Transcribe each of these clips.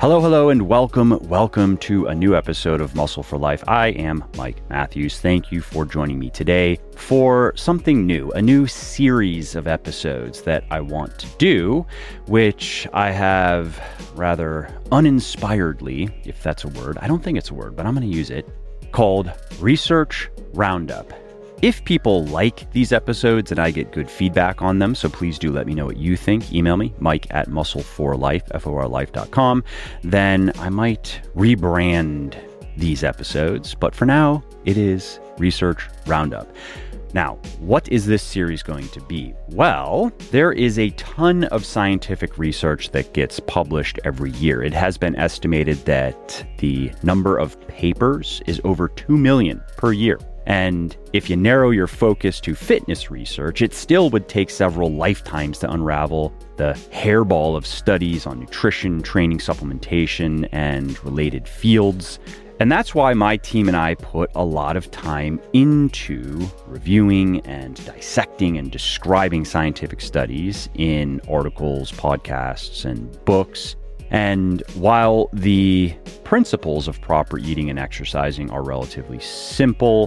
Hello, and welcome to a new episode of Muscle for Life. I am Mike Matthews. Thank you for joining me today for something new, a new series of episodes that I want to do, which I have rather uninspiredly, if that's a word, I don't think it's a word, but I'm going to use it, called Research Roundup. If people like these episodes and I get good feedback on them, so please do let me know what you think. Email me, mike@muscle4life, forlife.com. Then I might rebrand these episodes. But for now, it is Research Roundup. Now, what is this series going to be? Well, there is a ton of scientific research that gets published every year. It has been estimated that the number of papers is over 2 million per year. And if you narrow your focus to fitness research, it still would take several lifetimes to unravel the hairball of studies on nutrition, training, supplementation, and related fields. And that's why my team and I put a lot of time into reviewing and dissecting and describing scientific studies in articles, podcasts, and books. And while the principles of proper eating and exercising are relatively simple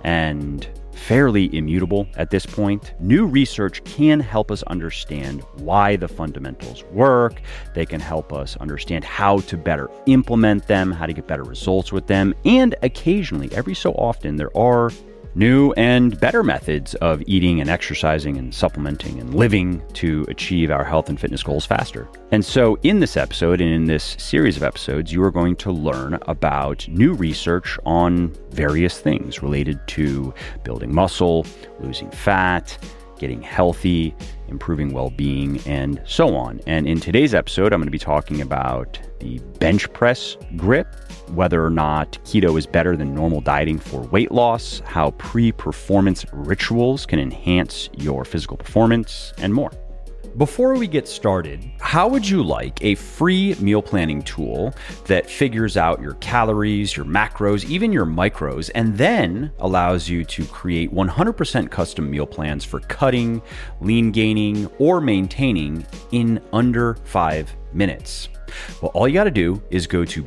and fairly immutable at this point, new research can help us understand why the fundamentals work. They can help us understand how to better implement them, how to get better results with them. And occasionally, every so often, there are new and better methods of eating and exercising and supplementing and living to achieve our health and fitness goals faster. And so in this episode and in this series of episodes, you are going to learn about new research on various things related to building muscle, losing fat, getting healthy, improving well-being, and so on. And in today's episode, I'm going to be talking about the bench press grip, whether or not keto is better than normal dieting for weight loss, how pre-performance rituals can enhance your physical performance, and more. Before we get started, how would you like a free meal planning tool that figures out your calories, your macros, even your micros, and then allows you to create 100% custom meal plans for cutting, lean gaining, or maintaining in under 5 minutes? Well, all you got to do is go to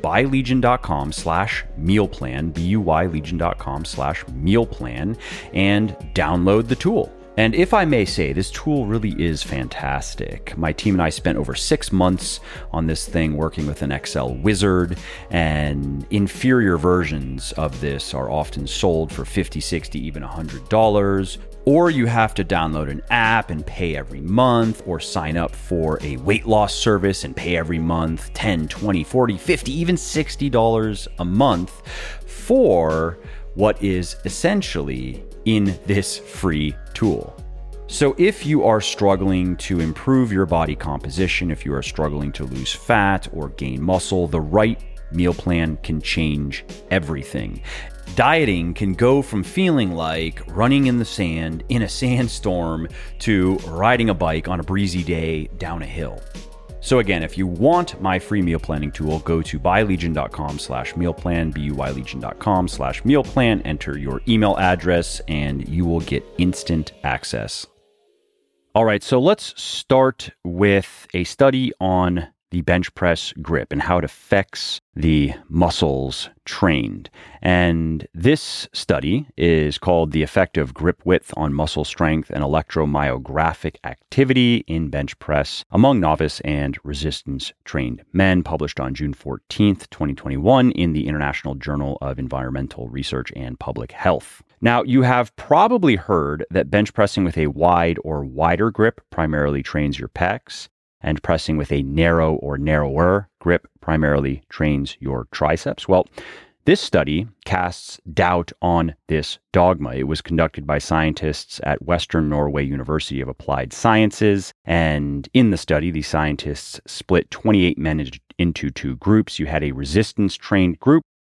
buylegion.com/mealplan, buylegion.com/mealplan, and download the tool. And if I may say, this tool really is fantastic. My team and I spent over 6 months on this thing working with an Excel wizard, and inferior versions of this are often sold for $50, $60, even $100. Or you have to download an app and pay every month, or sign up for a weight loss service and pay every month $10, $20, $40, $50, even $60 a month for what is essentially in this free tool. So if you are struggling to improve your body composition, if you are struggling to lose fat or gain muscle, the right meal plan can change everything. Dieting can go from feeling like running in the sand in a sandstorm to riding a bike on a breezy day down a hill. So again, if you want my free meal planning tool, go to buylegion.com/mealplan, buylegion.com/mealplan, enter your email address, and you will get instant access. All right, so let's start with a study on the bench press grip and how it affects the muscles trained. And this study is called The Effect of Grip Width on Muscle Strength and Electromyographic Activity in Bench Press Among Novice and Resistance Trained Men, published on June 14th, 2021 in the International Journal of Environmental Research and Public Health. Now, you have probably heard that bench pressing with a wide or wider grip primarily trains your pecs, and pressing with a narrow or narrower grip primarily trains your triceps. Well, this study casts doubt on this dogma. It was conducted by scientists at Western Norway University of Applied Sciences. And in the study, the scientists split 28 men into two groups. You had a resistance-trained group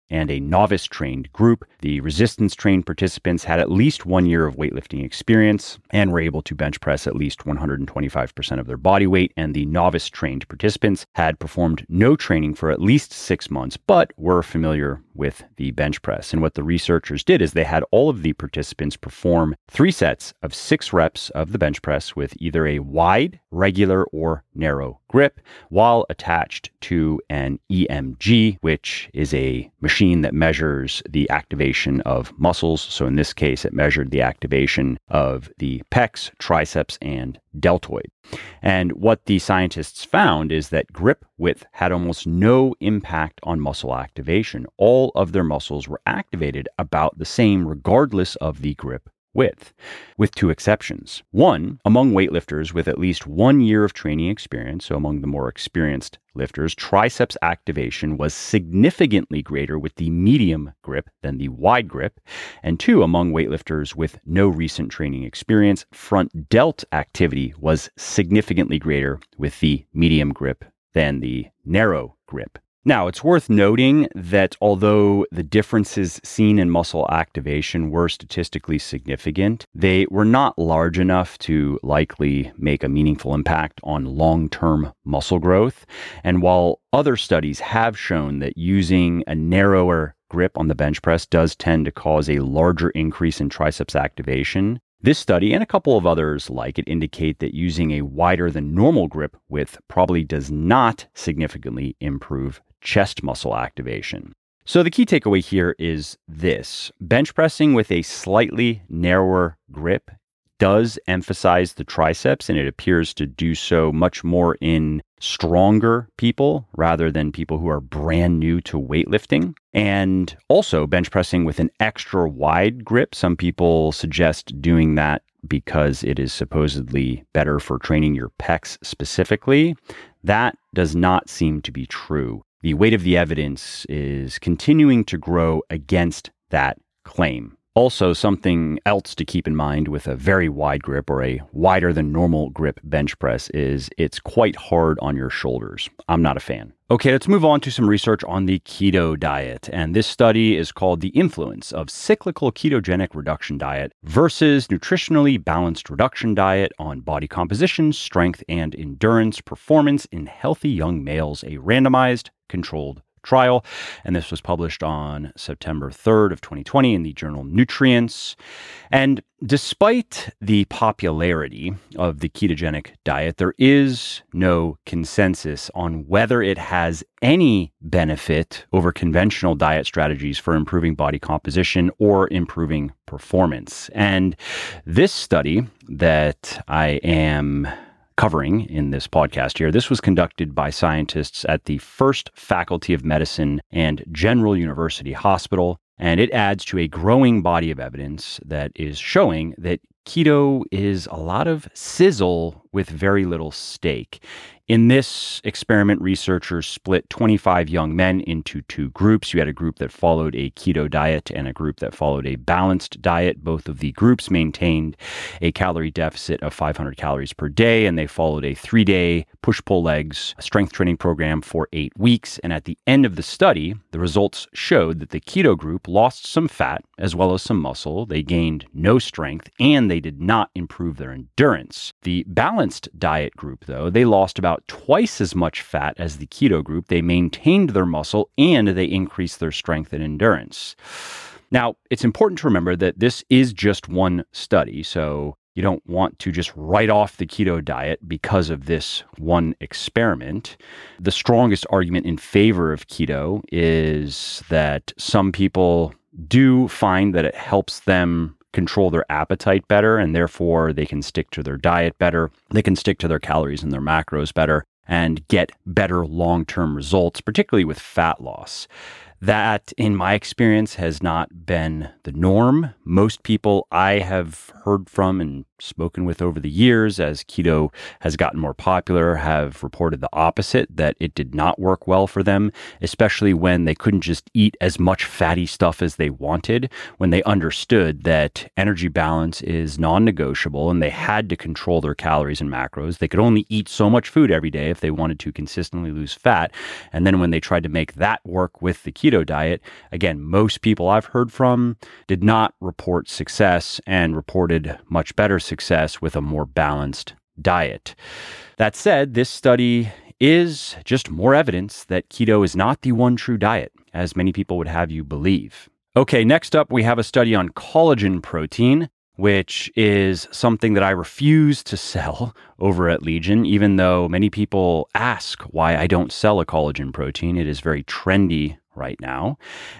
and a novice-trained group. The resistance-trained participants had at least 1 year of weightlifting experience and were able to bench press at least 125% of their body weight, and the novice-trained participants had performed no training for at least 6 months, but were familiar with the bench press. And what the researchers did is they had all of the participants perform 3 sets of 6 reps of the bench press with either a wide, regular, or narrow grip while attached to an EMG, which is a machine that measures the activation of muscles. So in this case, it measured the activation of the pecs, triceps, and deltoid. And what the scientists found is that grip width had almost no impact on muscle activation. All of their muscles were activated about the same regardless of the grip width, with 2 exceptions. One, among weightlifters with at least 1 year of training experience, so among the more experienced lifters, triceps activation was significantly greater with the medium grip than the wide grip. And 2, among weightlifters with no recent training experience, front delt activity was significantly greater with the medium grip than the narrow grip. Now, it's worth noting that although the differences seen in muscle activation were statistically significant, they were not large enough to likely make a meaningful impact on long-term muscle growth. And while other studies have shown that using a narrower grip on the bench press does tend to cause a larger increase in triceps activation, this study and a couple of others like it indicate that using a wider than normal grip width probably does not significantly improve chest muscle activation. So the key takeaway here is this: bench pressing with a slightly narrower grip does emphasize the triceps, and it appears to do so much more in stronger people rather than people who are brand new to weightlifting. And also bench pressing with an extra wide grip. Some people suggest doing that because it is supposedly better for training your pecs specifically. That does not seem to be true. The weight of the evidence is continuing to grow against that claim. Also, something else to keep in mind with a very wide grip or a wider than normal grip bench press is it's quite hard on your shoulders. I'm not a fan. Okay, let's move on to some research on the keto diet. And this study is called The Influence of Cyclical Ketogenic Reduction Diet versus Nutritionally Balanced Reduction Diet on Body Composition, Strength, and Endurance Performance in Healthy Young Males, a randomized controlled trial. And this was published on September 3rd of 2020 in the journal Nutrients. And despite the popularity of the ketogenic diet, there is no consensus on whether it has any benefit over conventional diet strategies for improving body composition or improving performance. And this study that I am covering in this podcast here, this was conducted by scientists at the First Faculty of Medicine and General University Hospital, and it adds to a growing body of evidence that is showing that keto is a lot of sizzle with very little steak. In this experiment, researchers split 25 young men into 2 groups. You had a group that followed a keto diet and a group that followed a balanced diet. Both of the groups maintained a calorie deficit of 500 calories per day, and they followed a 3-day push-pull legs strength training program for 8 weeks. And at the end of the study, the results showed that the keto group lost some fat as well as some muscle. They gained no strength, and they did not improve their endurance. The balanced diet group, though, they lost about twice as much fat as the keto group. They maintained their muscle and they increased their strength and endurance. Now, it's important to remember that this is just one study, so you don't want to just write off the keto diet because of this one experiment. The strongest argument in favor of keto is that some people do find that it helps them control their appetite better, and therefore they can stick to their diet better. They can stick to their calories and their macros better and get better long-term results, particularly with fat loss. That, in my experience, has not been the norm. Most people I have heard from and spoken with over the years as keto has gotten more popular have reported the opposite, that it did not work well for them, especially when they couldn't just eat as much fatty stuff as they wanted, when they understood that energy balance is non-negotiable and they had to control their calories and macros. They could only eat so much food every day if they wanted to consistently lose fat. And then when they tried to make that work with the keto diet, again, most people I've heard from did not report success and reported much better success with a more balanced diet. That said, this study is just more evidence that keto is not the one true diet, as many people would have you believe. Okay, next up, we have a study on collagen protein, which is something that I refuse to sell over at Legion, even though many people ask why I don't sell a collagen protein. It is very trendy right now.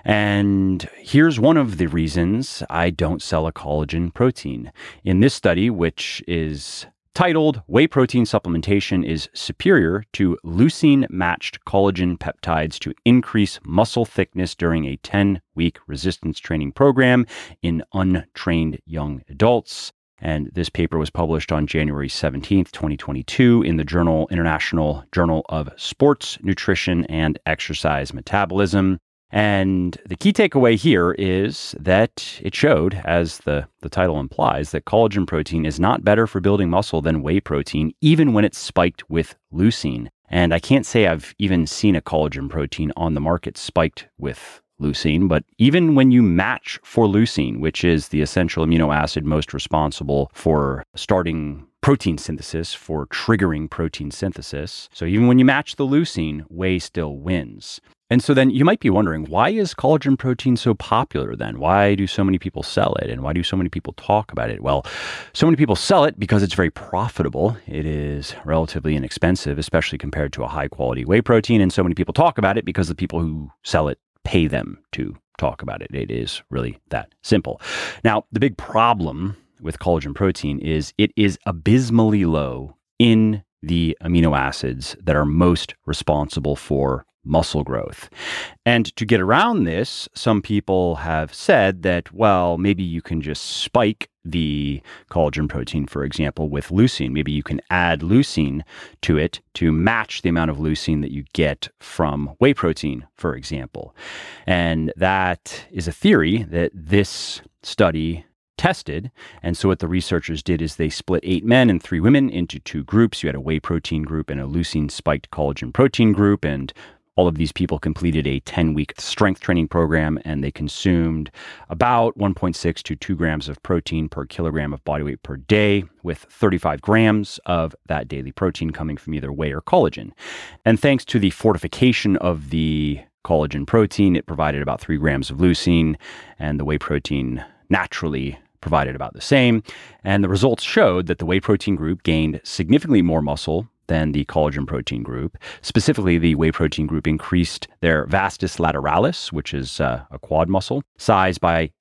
And here's one of the reasons I don't sell a collagen protein. In this study, which is titled Whey Protein Supplementation is Superior to Leucine-Matched Collagen Peptides to Increase Muscle Thickness During a 10-Week Resistance Training Program in Untrained Young Adults. And this paper was published on January 17th, 2022 in the International Journal of Sports, Nutrition, and Exercise Metabolism. And the key takeaway here is that it showed, as the title implies, that collagen protein is not better for building muscle than whey protein, even when it's spiked with leucine. And I can't say I've even seen a collagen protein on the market spiked with leucine, but even when you match for leucine, which is the essential amino acid most responsible for starting protein synthesis, for triggering protein synthesis. So even when you match the leucine, whey still wins. And so then you might be wondering, why is collagen protein so popular then? Why do so many people sell it? And why do so many people talk about it? Well, so many people sell it because it's very profitable. It is relatively inexpensive, especially compared to a high quality whey protein. And so many people talk about it because the people who sell it pay them to talk about it. It is really that simple. Now, the big problem with collagen protein is it is abysmally low in the amino acids that are most responsible for muscle growth. And to get around this, some people have said that, well, maybe you can just spike the collagen protein, for example, with leucine. Maybe you can add leucine to it to match the amount of leucine that you get from whey protein, for example. And that is a theory that this study tested. And so what the researchers did is they split 8 men and 3 women into 2 groups. You had a whey protein group and a leucine spiked collagen protein group. And all of these people completed a 10-week strength training program, and they consumed about 1.6 to 2 grams of protein per kilogram of body weight per day, with 35 grams of that daily protein coming from either whey or collagen. And thanks to the fortification of the collagen protein, it provided about 3 grams of leucine, and the whey protein naturally provided about the same. And the results showed that the whey protein group gained significantly more muscle than the collagen protein group. Specifically, the whey protein group increased their vastus lateralis, which is a quad muscle, size by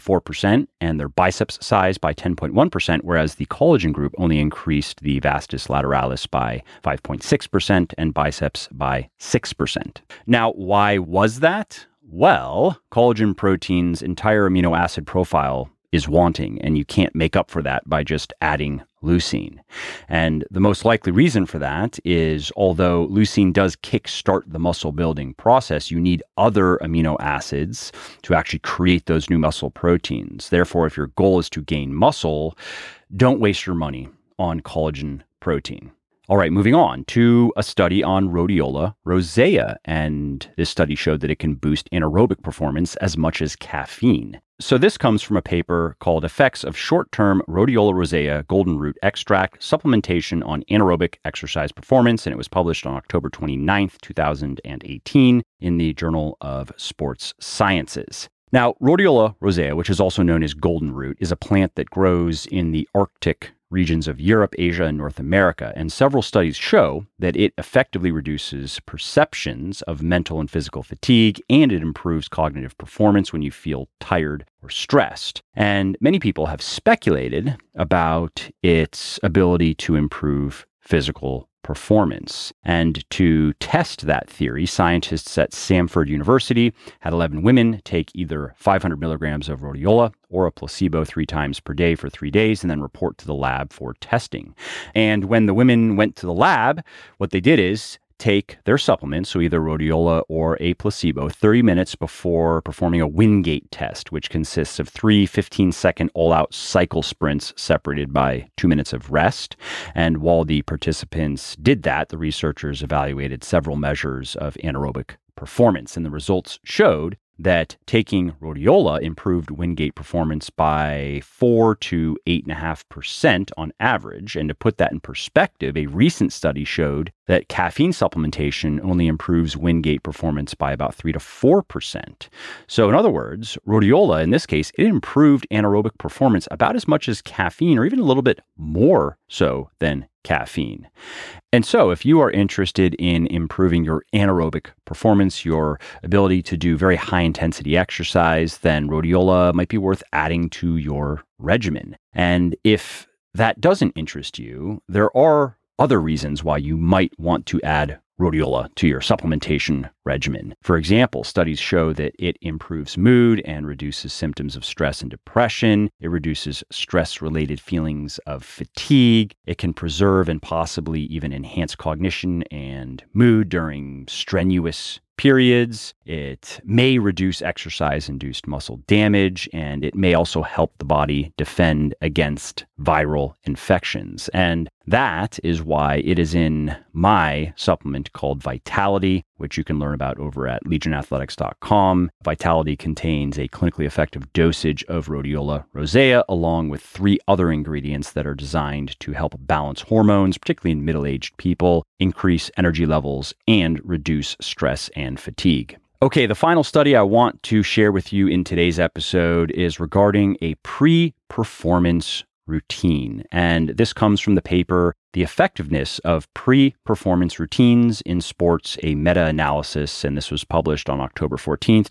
8.4% and their biceps size by 10.1%, whereas the collagen group only increased the vastus lateralis by 5.6% and biceps by 6%. Now, why was that? Well, collagen protein's entire amino acid profile is wanting, and you can't make up for that by just adding leucine. And the most likely reason for that is, although leucine does kickstart the muscle building process, you need other amino acids to actually create those new muscle proteins. Therefore, if your goal is to gain muscle, don't waste your money on collagen protein. All right, moving on to a study on rhodiola rosea. And this study showed that it can boost anaerobic performance as much as caffeine. So this comes from a paper called Effects of Short-Term Rhodiola Rosea Golden Root Extract Supplementation on Anaerobic Exercise Performance, and it was published on October 29th, 2018 in the Journal of Sports Sciences. Now, rhodiola rosea, which is also known as golden root, is a plant that grows in the Arctic regions of Europe, Asia, and North America, and several studies show that it effectively reduces perceptions of mental and physical fatigue, and it improves cognitive performance when you feel tired or stressed. And many people have speculated about its ability to improve physical performance. And to test that theory, scientists at Samford University had 11 women take either 500 milligrams of rhodiola or a placebo 3 times per day for 3 days and then report to the lab for testing. And when the women went to the lab, what they did is take their supplements, so either rhodiola or a placebo, 30 minutes before performing a Wingate test, which consists of 3 15-second all-out cycle sprints separated by 2 minutes of rest. And while the participants did that, the researchers evaluated several measures of anaerobic performance, and the results showed that taking rhodiola improved Wingate performance by 4 to 8.5% on average. And to put that in perspective, a recent study showed that caffeine supplementation only improves Wingate performance by about 3 to 4%. So in other words, rhodiola, in this case, it improved anaerobic performance about as much as caffeine, or even a little bit more so than caffeine. And so if you are interested in improving your anaerobic performance, your ability to do very high intensity exercise, then rhodiola might be worth adding to your regimen. And if that doesn't interest you, there are other reasons why you might want to add rhodiola to your supplementation regimen. For example, studies show that it improves mood and reduces symptoms of stress and depression. It reduces stress-related feelings of fatigue. It can preserve and possibly even enhance cognition and mood during strenuous periods. It may reduce exercise-induced muscle damage, and it may also help the body defend against viral infections. And that is why it is in my supplement called Vitality, which you can learn about over at legionathletics.com. Vitality contains a clinically effective dosage of rhodiola rosea, along with 3 other ingredients that are designed to help balance hormones, particularly in middle-aged people, increase energy levels, and reduce stress and fatigue. Okay, the final study I want to share with you in today's episode is regarding a pre-performance routine. And this comes from the paper, The Effectiveness of Pre-Performance Routines in Sports, a Meta-Analysis, and this was published on October 14th,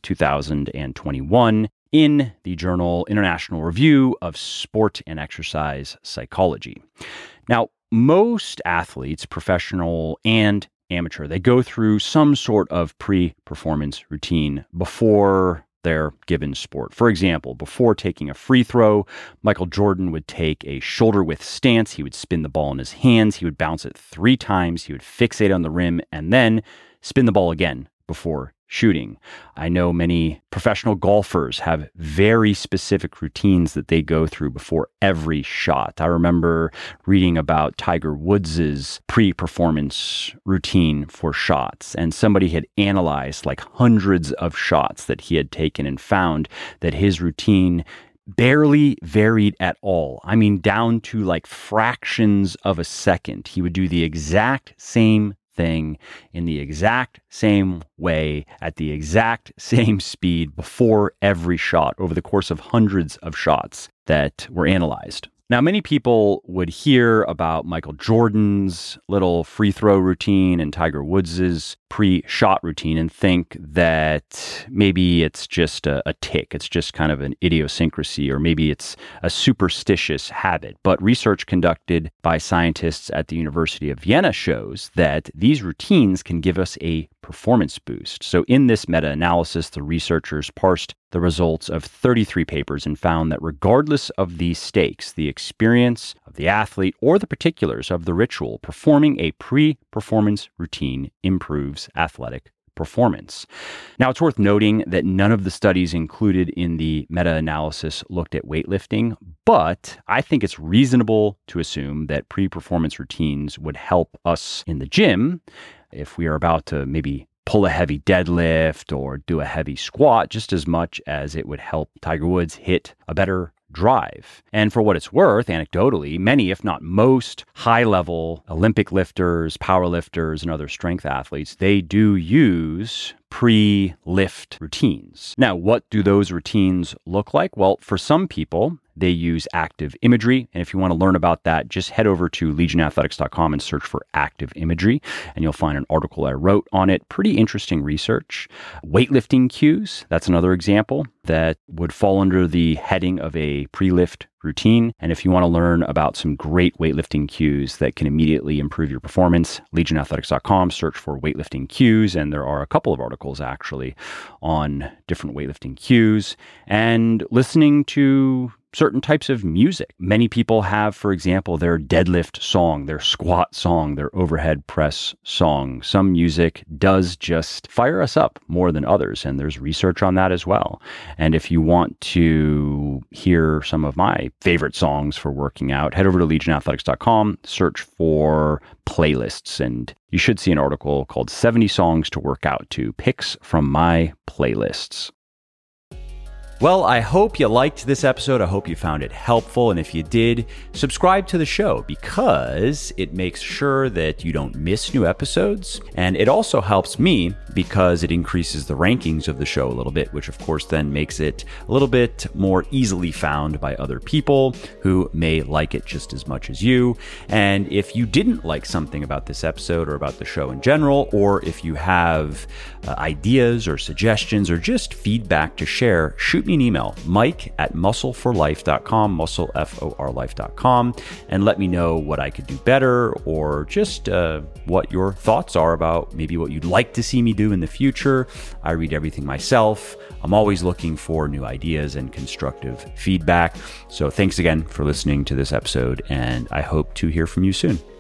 2021 in the journal International Review of Sport and Exercise Psychology. Now, most athletes, professional and amateur, they go through some sort of pre-performance routine before their given sport. For example, before taking a free throw, Michael Jordan would take a shoulder width stance. He would spin the ball in his hands. He would bounce it 3 times. He would fixate on the rim and then spin the ball again before shooting. I know many professional golfers have very specific routines that they go through before every shot. I remember reading about Tiger Woods's pre-performance routine for shots, and somebody had analyzed like hundreds of shots that he had taken and found that his routine barely varied at all. I mean, down to like fractions of a second. He would do the exact same thing in the exact same way at the exact same speed before every shot over the course of hundreds of shots that were analyzed. Now, many people would hear about Michael Jordan's little free throw routine and Tiger Woods's pre-shot routine and think that maybe it's just a tick. It's just kind of an idiosyncrasy, or maybe it's a superstitious habit. But research conducted by scientists at the University of Vienna shows that these routines can give us a performance boost. So in this meta-analysis, the researchers parsed the results of 33 papers and found that regardless of the stakes, the experience of the athlete, or the particulars of the ritual, performing a pre-performance routine improves athletic performance. Now, it's worth noting that none of the studies included in the meta-analysis looked at weightlifting, but I think it's reasonable to assume that pre-performance routines would help us in the gym if we are about to maybe pull a heavy deadlift or do a heavy squat, just as much as it would help Tiger Woods hit a better drive. And for what it's worth, anecdotally, many, if not most, high-level Olympic lifters, power lifters, and other strength athletes, they do use pre-lift routines. Now, what do those routines look like? Well, for some people, They use active imagery. And if you want to learn about that, just head over to legionathletics.com and search for active imagery, and you'll find an article I wrote on it. Pretty interesting research. Weightlifting cues, that's another example that would fall under the heading of a pre-lift routine. And if you want to learn about some great weightlifting cues that can immediately improve your performance, legionathletics.com, search for weightlifting cues. And there are a couple of articles actually on different weightlifting cues, and listening to certain types of music. Many people have, for example, their deadlift song, their squat song, their overhead press song. Some music does just fire us up more than others, and there's research on that as well. And if you want to hear some of my favorite songs for working out, head over to legionathletics.com, search for playlists, and you should see an article called 70 Songs to Work Out To, Picks from My Playlists. Well, I hope you liked this episode. I hope you found it helpful. And if you did, subscribe to the show, because it makes sure that you don't miss new episodes. And it also helps me because it increases the rankings of the show a little bit, which of course then makes it a little bit more easily found by other people who may like it just as much as you. And if you didn't like something about this episode or about the show in general, or if you have ideas or suggestions or just feedback to share, shoot me an email, mike@muscleforlife.com, muscleforlife.com, and let me know what I could do better, or just what your thoughts are about maybe what you'd like to see me do in the future. I read everything myself. I'm always looking for new ideas and constructive feedback. So thanks again for listening to this episode, and I hope to hear from you soon.